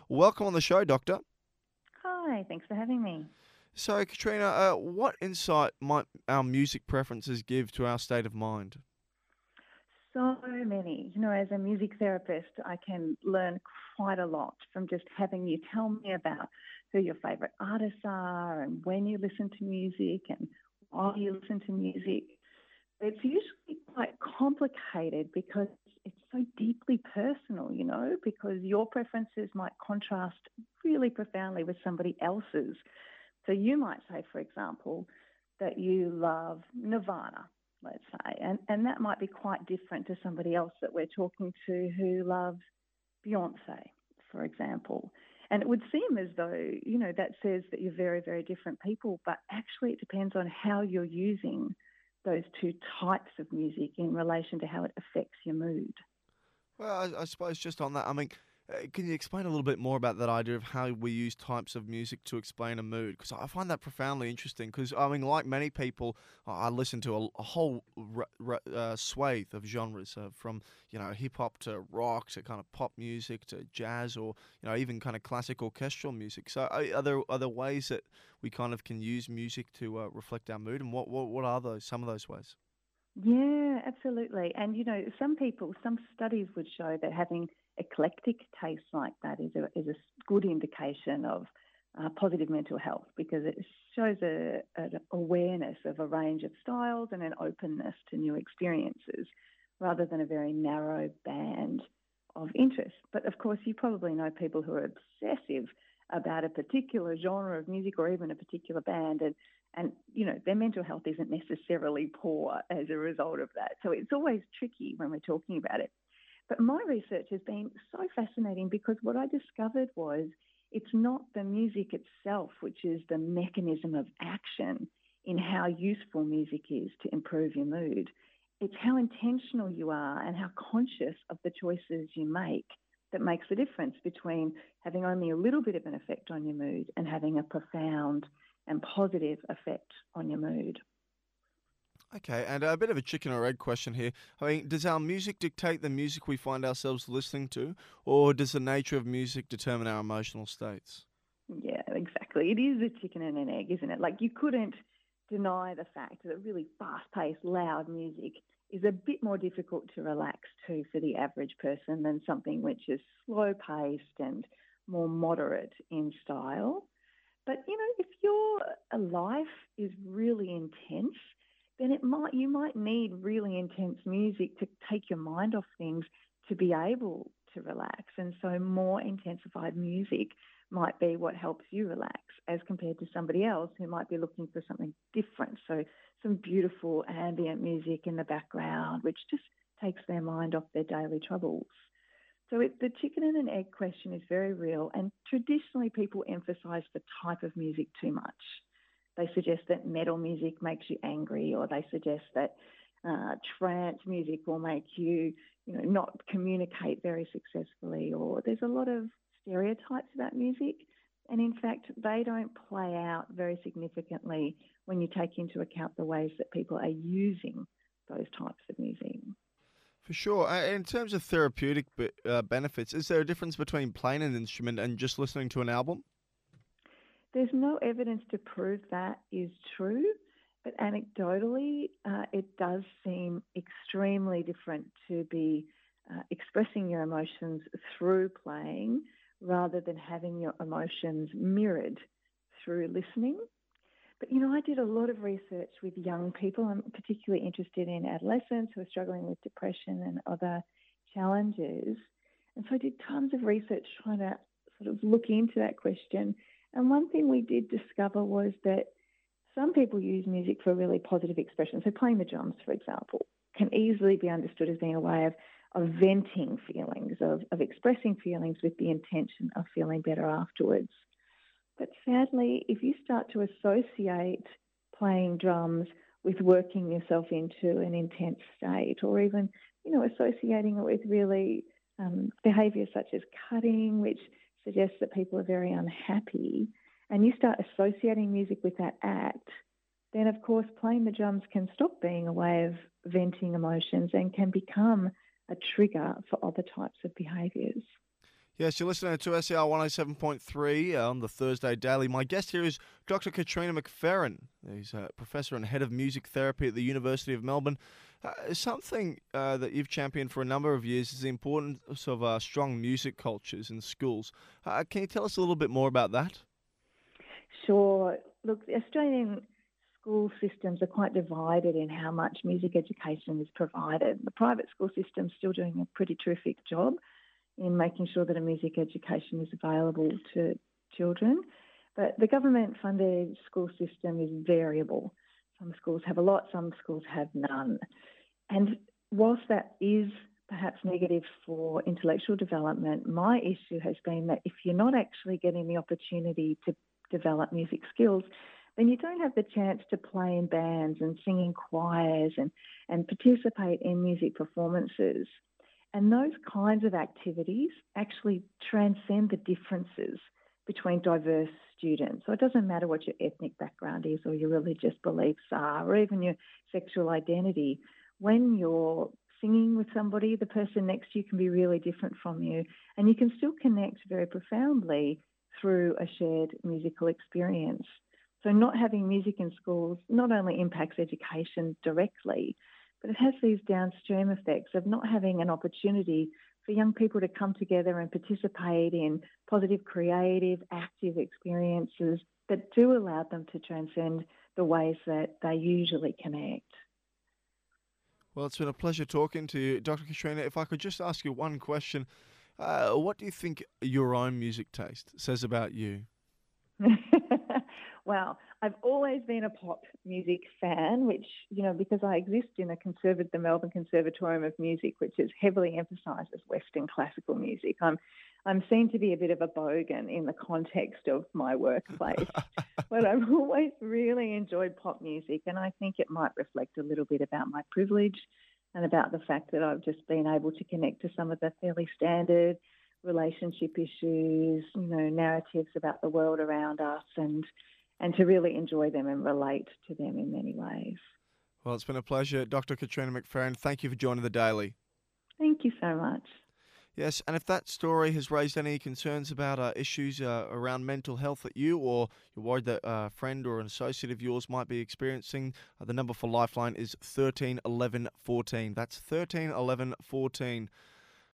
Welcome on the show, Doctor. Hi, thanks for having me. So, Katrina, what insight might our music preferences give to our state of mind? So many. As a music therapist, I can learn quite a lot from just having you tell me about who your favorite artists are and when you listen to music and why you listen to music. It's usually quite complicated because it's so deeply personal, because your preferences might contrast really profoundly with somebody else's. So you might say, for example, that you love Nirvana, let's say, and that might be quite different to somebody else that we're talking to who loves Beyonce, for example. And it would seem as though, that says that you're very, very different people, but actually it depends on how you're using those two types of music in relation to how it affects your mood. Well, I suppose just on that, can you explain a little bit more about that idea of how we use types of music to explain a mood? Because I find that profoundly interesting. Because like many people, I listen to a whole swathe of genres, from hip hop to rock to kind of pop music to jazz, or even kind of classic orchestral music. So are there ways that we kind of can use music to reflect our mood, and what are those some of those ways? Yeah, absolutely. And some studies would show that having eclectic tastes like that is a good indication of positive mental health because it shows an awareness of a range of styles and an openness to new experiences rather than a very narrow band of interest. But of course, you probably know people who are obsessive about a particular genre of music or even a particular band, and their mental health isn't necessarily poor as a result of that. So it's always tricky when we're talking about it. But my research has been so fascinating because what I discovered was it's not the music itself, which is the mechanism of action in how useful music is to improve your mood. It's how intentional you are and how conscious of the choices you make that makes the difference between having only a little bit of an effect on your mood and having a profound and positive effect on your mood. Okay, and a bit of a chicken or egg question here. Does our music dictate the music we find ourselves listening to, or does the nature of music determine our emotional states? Yeah, exactly. It is a chicken and an egg, isn't it? Like you couldn't deny the fact that really fast-paced, loud music is a bit more difficult to relax to for the average person than something which is slow-paced and more moderate in style. But if your life is really intense, then you might need really intense music to take your mind off things to be able to relax. And so more intensified music might be what helps you relax as compared to somebody else who might be looking for something different. So some beautiful ambient music in the background, which just takes their mind off their daily troubles. So the chicken and an egg question is very real, and traditionally people emphasise the type of music too much. They suggest that metal music makes you angry, or they suggest that trance music will make you, not communicate very successfully, or there's a lot of stereotypes about music. And in fact, they don't play out very significantly when you take into account the ways that people are using those types of music. For sure. In terms of therapeutic benefits, is there a difference between playing an instrument and just listening to an album? There's no evidence to prove that is true, but anecdotally, it does seem extremely different to be expressing your emotions through playing rather than having your emotions mirrored through listening. But I did a lot of research with young people. I'm particularly interested in adolescents who are struggling with depression and other challenges. And so I did tons of research trying to sort of look into that question. And one thing we did discover was that some people use music for really positive expression. So playing the drums, for example, can easily be understood as being a way of venting feelings, of expressing feelings with the intention of feeling better afterwards. But sadly, if you start to associate playing drums with working yourself into an intense state, or even, associating it with really behaviours such as cutting, which suggests that people are very unhappy, and you start associating music with that act, then of course playing the drums can stop being a way of venting emotions and can become a trigger for other types of behaviours. Yes, you're listening to SER 107.3 on the Thursday Daily. My guest here is Dr. Katrina McFerrin. He's a professor and head of music therapy at the University of Melbourne. Something that you've championed for a number of years is the importance of strong music cultures in schools. Can you tell us a little bit more about that? Sure. Look, the Australian school systems are quite divided in how much music education is provided. The private school system's still doing a pretty terrific job in making sure that a music education is available to children. But the government-funded school system is variable. Some schools have a lot, some schools have none. And whilst that is perhaps negative for intellectual development, my issue has been that if you're not actually getting the opportunity to develop music skills, then you don't have the chance to play in bands and sing in choirs and participate in music performances. And those kinds of activities actually transcend the differences between diverse students. So it doesn't matter what your ethnic background is or your religious beliefs are or even your sexual identity. When you're singing with somebody, the person next to you can be really different from you, and you can still connect very profoundly through a shared musical experience. So not having music in schools not only impacts education directly, but it has these downstream effects of not having an opportunity for young people to come together and participate in positive, creative, active experiences that do allow them to transcend the ways that they usually connect. Well, it's been a pleasure talking to you, Dr. Katrina. If I could just ask you one question, what do you think your own music taste says about you? Well, I've always been a pop music fan, which, because I exist in the Melbourne Conservatorium of Music, which is heavily emphasises Western classical music. I'm seen to be a bit of a bogan in the context of my workplace, but I've always really enjoyed pop music, and I think it might reflect a little bit about my privilege and about the fact that I've just been able to connect to some of the fairly standard relationship issues, narratives about the world around us, and to really enjoy them and relate to them in many ways. Well, it's been a pleasure. Dr. Katrina McFerrin, thank you for joining the Daily. Thank you so much. Yes, and if that story has raised any concerns about issues around mental health that you or you're worried that a friend or an associate of yours might be experiencing, the number for Lifeline is 13 11 14. That's 13 11 14.